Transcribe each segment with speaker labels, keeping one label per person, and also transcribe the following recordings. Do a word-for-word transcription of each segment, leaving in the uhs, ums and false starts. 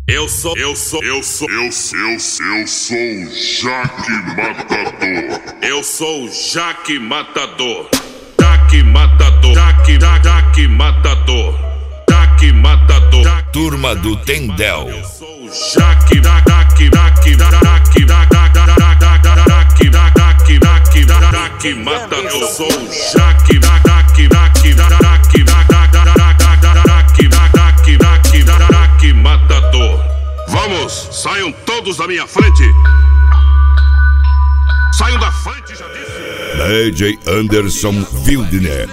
Speaker 1: Eu sou, eu sou, eu sou,
Speaker 2: Eu, eu, eu sou o Jaque Matador.
Speaker 1: eu sou o Jaque Matador. Jaque Matador, Jaque, Jaque, Jaque Matador. Jaque Matador. Jaque,
Speaker 3: Turma do Tendel.
Speaker 1: eu sou o Jaque, Jaque, Jaque, Jaque, Jaque, Jaque, Jaque, Jaque, Jaque, Jaque Matador. Eu sou o Jaque, Jaque, Jaque, Jaque, Jaque, Jaque, Jaque, Jaque Matador. Vamos, saiam todos da minha frente. Saiam da frente, já disse.
Speaker 3: D J Anderson Wildner.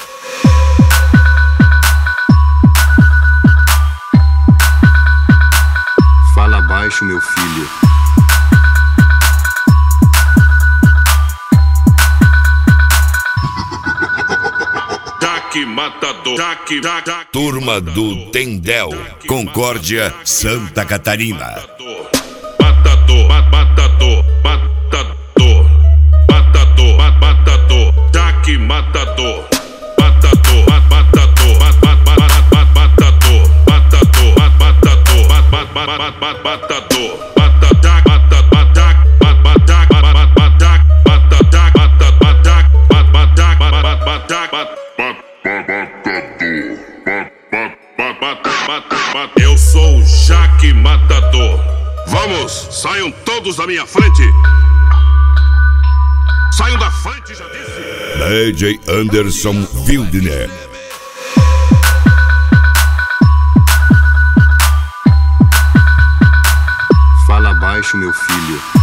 Speaker 4: Fala baixo, meu filho.
Speaker 1: Jaque Matador, Jaque, Jaque, Jaque.
Speaker 3: Turma do Tendel. Concórdia, Santa Catarina.
Speaker 1: Matador, ma- matador, matador, matador, ma- matador, Jaque Matador, matador, ma- matador, ma- ma- ma- ma- ma- matador, matador, ma- matador, ma- ma- ma- ma- ma- matador, mata- Jaque, mata- ma- Jaque, ma- ma- Jaque, ma- ma- ma- Jaque, mata- Jaque, mata- ma- Jaque, ma- ma- Jaque, ma- ma- ma- Jaque, ma- Eu sou o Jaque Matador. Vamos, saiam todos da minha frente. Saiam da frente, já disse.
Speaker 3: D J Anderson Wildner.
Speaker 4: Fala baixo, meu filho.